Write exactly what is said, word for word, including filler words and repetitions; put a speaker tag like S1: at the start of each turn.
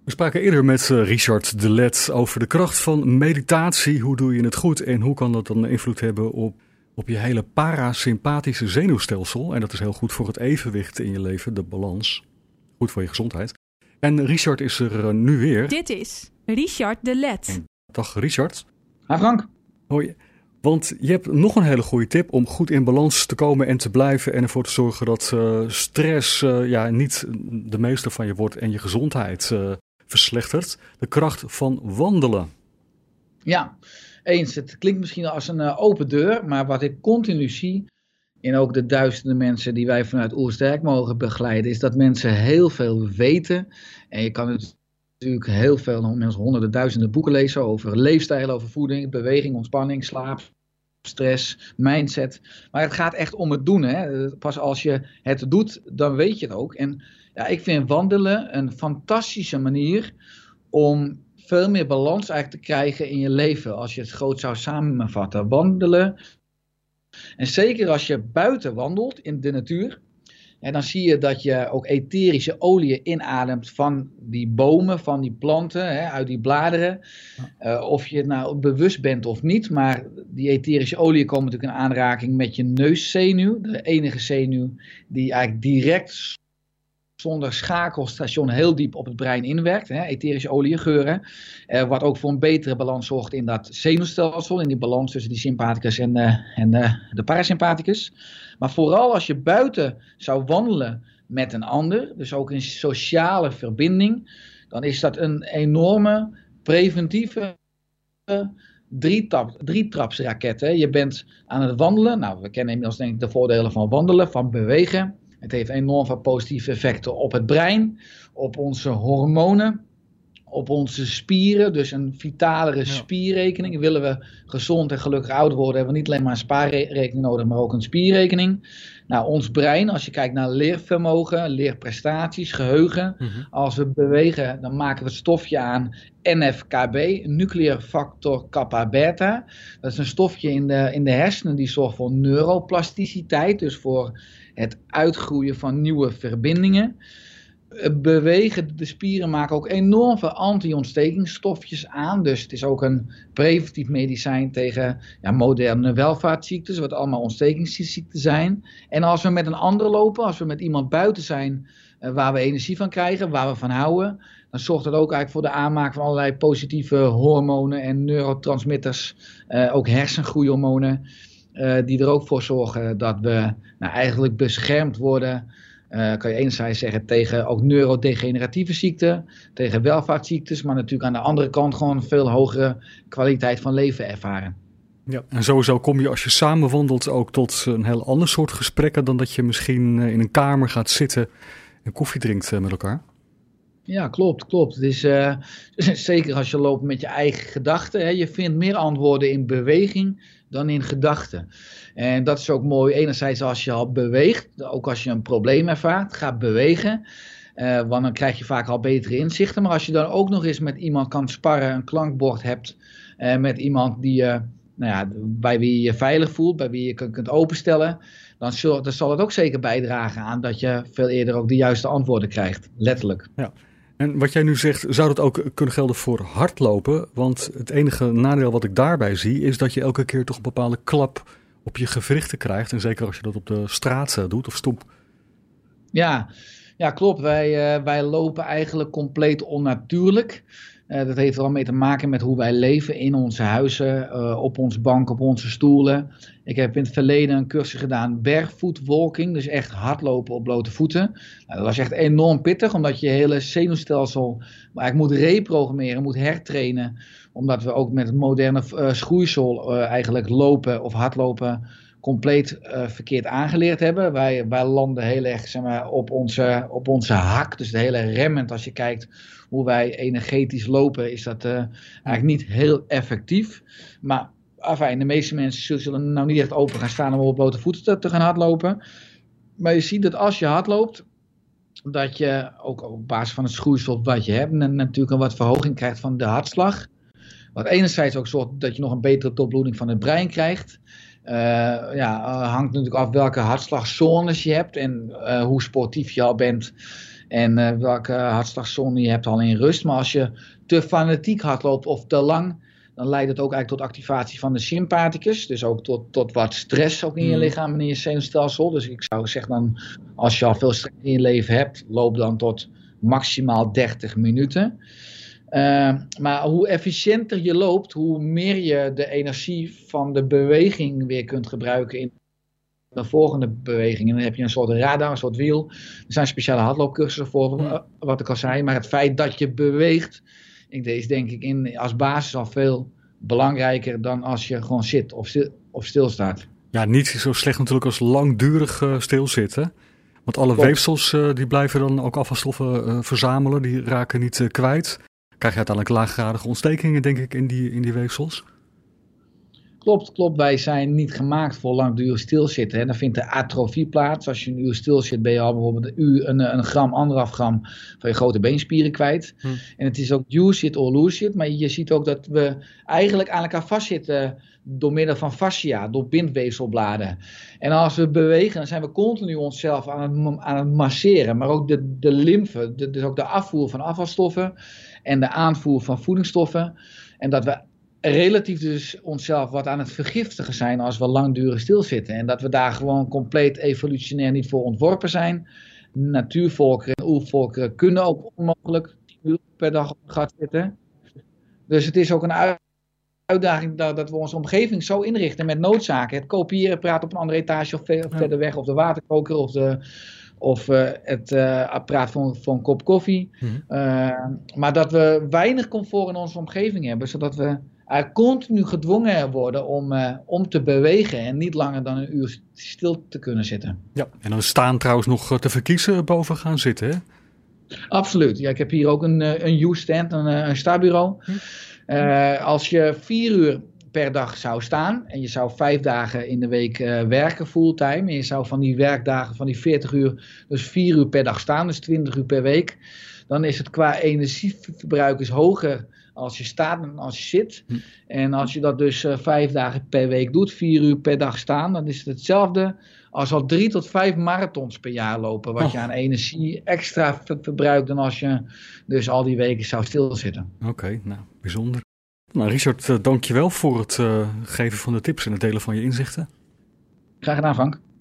S1: We spraken eerder met uh, Richard de Let over de kracht van meditatie. Hoe doe je het goed en hoe kan dat dan invloed hebben op, op je hele parasympathische zenuwstelsel? En dat is heel goed voor het evenwicht in je leven, de balans. Goed voor je gezondheid. En Richard is er uh, nu weer.
S2: Dit is Richard de Let.
S1: Dag Richard.
S3: Hi Frank.
S1: Hoi. Want je hebt nog een hele goede tip om goed in balans te komen en te blijven en ervoor te zorgen dat uh, stress uh, ja, niet de meester van je wordt en je gezondheid uh, verslechtert. De kracht van wandelen.
S3: Ja, eens. Het klinkt misschien als een uh, open deur, maar wat ik continu zie en ook de duizenden mensen die wij vanuit Oersterk mogen begeleiden, is dat mensen heel veel weten. En je kan het natuurlijk heel veel, mensen honderden, duizenden boeken lezen over leefstijl, over voeding, beweging, ontspanning, slaap, stress, mindset. Maar het gaat echt om het doen. Hè? Pas als je het doet, dan weet je het ook. En ja, ik vind wandelen een fantastische manier om veel meer balans eigenlijk te krijgen in je leven. Als je het groot zou samenvatten. Wandelen. En zeker als je buiten wandelt in de natuur. En dan zie je dat je ook etherische oliën inademt van die bomen, van die planten, hè, uit die bladeren. Uh, of je het nou bewust bent of niet, maar die etherische oliën komen natuurlijk in aanraking met je neuszenuw. De enige zenuw die eigenlijk direct zonder schakelstation heel diep op het brein inwerkt. Hè, etherische oliën, geuren. Uh, wat ook voor een betere balans zorgt in dat zenuwstelsel, in die balans tussen die sympathicus en, uh, en uh, de parasympathicus. Maar vooral als je buiten zou wandelen met een ander, dus ook in sociale verbinding, dan is dat een enorme preventieve drietap, drietrapsraket. Hè. Je bent aan het wandelen. Nou, we kennen inmiddels denk ik de voordelen van wandelen, van bewegen. Het heeft enorm veel positieve effecten op het brein, op onze hormonen, op onze spieren. Dus een vitalere spierrekening. Willen we gezond en gelukkig oud worden, hebben we niet alleen maar een spaarrekening nodig, maar ook een spierrekening. Nou, ons brein, als je kijkt naar leervermogen, leerprestaties, geheugen. Mm-hmm. Als we bewegen, dan maken we het stofje aan N F K B, nuclear factor kappa beta. Dat is een stofje in de, in de hersenen die zorgt voor neuroplasticiteit, dus voor het uitgroeien van nieuwe verbindingen. Bewegen, de spieren maken ook enorm veel anti-ontstekingsstofjes aan. Dus het is ook een preventief medicijn tegen ja, moderne welvaartsziektes, wat allemaal ontstekingsziekten zijn. En als we met een ander lopen, als we met iemand buiten zijn uh, waar we energie van krijgen, waar we van houden, dan zorgt dat ook eigenlijk voor de aanmaak van allerlei positieve hormonen en neurotransmitters, uh, ook hersengroeihormonen, uh, die er ook voor zorgen dat we nou, eigenlijk beschermd worden. Uh, kan je enerzijds zeggen tegen ook neurodegeneratieve ziekten, tegen welvaartsziektes, maar natuurlijk aan de andere kant gewoon een veel hogere kwaliteit van leven ervaren.
S1: Ja, en sowieso kom je als je samen wandelt ook tot een heel ander soort gesprekken dan dat je misschien in een kamer gaat zitten en koffie drinkt met elkaar.
S3: Ja, klopt, klopt. Het is uh, zeker als je loopt met je eigen gedachten. Hè, je vindt meer antwoorden in beweging dan in gedachten. En dat is ook mooi. Enerzijds als je al beweegt, ook als je een probleem ervaart, ga bewegen. Uh, want dan krijg je vaak al betere inzichten. Maar als je dan ook nog eens met iemand kan sparren, een klankbord hebt, uh, met iemand die, uh, nou ja, bij wie je je veilig voelt, bij wie je kunt, kunt openstellen, dan, zul, dan zal het ook zeker bijdragen aan dat je veel eerder ook de juiste antwoorden krijgt. Letterlijk.
S1: Ja. En wat jij nu zegt, zou dat ook kunnen gelden voor hardlopen? Want het enige nadeel wat ik daarbij zie, is dat je elke keer toch een bepaalde klap op je gewrichten krijgt. En zeker als je dat op de straat doet of stoep.
S3: Ja, ja klopt. Wij, uh, wij lopen eigenlijk compleet onnatuurlijk. Uh, dat heeft er al mee te maken met hoe wij leven in onze huizen, uh, op onze bank, op onze stoelen. Ik heb in het verleden een cursus gedaan, barefoot walking, dus echt hardlopen op blote voeten. Nou, dat was echt enorm pittig, omdat je je hele zenuwstelsel eigenlijk moet reprogrammeren, moet hertrainen. Omdat we ook met het moderne uh, schoeisel uh, eigenlijk lopen of hardlopen compleet uh, verkeerd aangeleerd hebben. Wij, wij landen heel erg zeg maar, op, onze, op onze hak, dus de hele remmend. Als je kijkt hoe wij energetisch lopen, is dat uh, eigenlijk niet heel effectief. Maar enfin, de meeste mensen zullen nou niet echt open gaan staan om op blote voeten te, te gaan hardlopen. Maar je ziet dat als je hardloopt, dat je ook op basis van het schoeisel wat je hebt, natuurlijk een wat verhoging krijgt van de hartslag. Wat enerzijds ook zorgt dat je nog een betere doorbloeding van het brein krijgt. Uh, ja, hangt natuurlijk af welke hartslagzones je hebt en uh, hoe sportief je al bent. En uh, welke hartslagzone je hebt al in rust. Maar als je te fanatiek hardloopt of te lang, dan leidt het ook eigenlijk tot activatie van de sympathicus. Dus ook tot, tot wat stress ook in je lichaam en in je zenuwstelsel. Dus ik zou zeggen dan, als je al veel stress in je leven hebt, loop dan tot maximaal dertig minuten. Uh, maar hoe efficiënter je loopt, hoe meer je de energie van de beweging weer kunt gebruiken in de volgende beweging. En dan heb je een soort radar, een soort wiel. Er zijn speciale hardloopcursussen voor, uh, wat ik al zei. Maar het feit dat je beweegt, ik, is denk ik in, als basis al veel belangrijker dan als je gewoon zit of, stil, of stilstaat.
S1: Ja, niet zo slecht natuurlijk als langdurig uh, stilzitten. Want alle Klopt. weefsels uh, die blijven dan ook afvalstoffen uh, verzamelen. Die raken niet uh, kwijt. Krijg je uiteindelijk laaggradige ontstekingen, denk ik, in die, in die weefsels?
S3: Klopt, klopt. Wij zijn niet gemaakt voor langdurig stilzitten. Hè. Dan vindt de atrofie plaats. Als je een uur stil zit, ben je al bijvoorbeeld een, uur, een, een gram, anderhalf gram van je grote beenspieren kwijt. Hm. En het is ook use it or lose it. Maar je ziet ook dat we eigenlijk aan elkaar vastzitten door middel van fascia, door bindweefselbladen. En als we bewegen, dan zijn we continu onszelf aan het, aan het masseren. Maar ook de, de lymfe, de, dus ook de afvoer van afvalstoffen en de aanvoer van voedingsstoffen. En dat we relatief dus onszelf wat aan het vergiftigen zijn als we langdurig stilzitten. En dat we daar gewoon compleet evolutionair niet voor ontworpen zijn. Natuurvolkeren en oervolkeren kunnen ook onmogelijk tien uur per dag op een gat zitten. Dus het is ook een uitdaging dat, dat we onze omgeving zo inrichten met noodzaken. Het kopiëren, praten op een andere etage of ver, ja. verder weg, of de waterkoker of, de, of uh, het uh, apparaat voor, voor een kop koffie. Mm-hmm. Uh, maar dat we weinig comfort in onze omgeving hebben, zodat we Uh, continu gedwongen worden om, uh, om te bewegen en niet langer dan een uur stil te kunnen zitten.
S1: Ja, en dan staan trouwens nog te verkiezen boven gaan zitten, hè?
S3: Absoluut. Ja, ik heb hier ook een, een U-stand, een, een stabureau. Hm. Uh, als je vier uur per dag zou staan en je zou vijf dagen in de week uh, werken fulltime en je zou van die werkdagen van die veertig uur dus vier uur per dag staan, dus twintig uur per week, dan is het qua energieverbruik is hoger als je staat dan als je zit. Hm. En als je dat dus uh, vijf dagen per week doet, vier uur per dag staan, dan is het hetzelfde als al drie tot vijf marathons per jaar lopen. Wat oh. je aan energie extra ver- verbruikt dan als je dus al die weken zou stilzitten.
S1: Oké, okay, nou, bijzonder. Nou, Richard, uh, dank je wel voor het uh, geven van de tips en het delen van je inzichten.
S3: Graag gedaan, Frank.